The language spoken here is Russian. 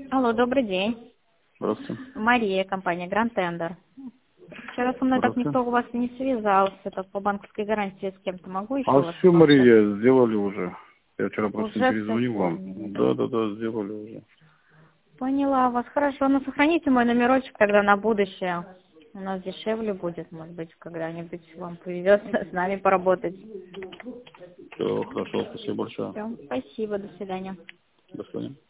Алло, добрый день. Здравствуйте. Мария, компания Grand Tender. Вчера со мной так Здравствуйте. никто у вас не связался, так по банковской гарантии с кем-то могу еще А вас все, пообщаться? Мария, сделали уже. Я вчера просто не Уже все перезвонил вам. оформили, да? Да, сделали уже. Поняла вас, хорошо. Ну, сохраните мой номерочек тогда на будущее. У нас дешевле будет, может быть, когда-нибудь вам повезет с нами поработать. Все, хорошо, спасибо большое. Все, спасибо, до свидания. До свидания.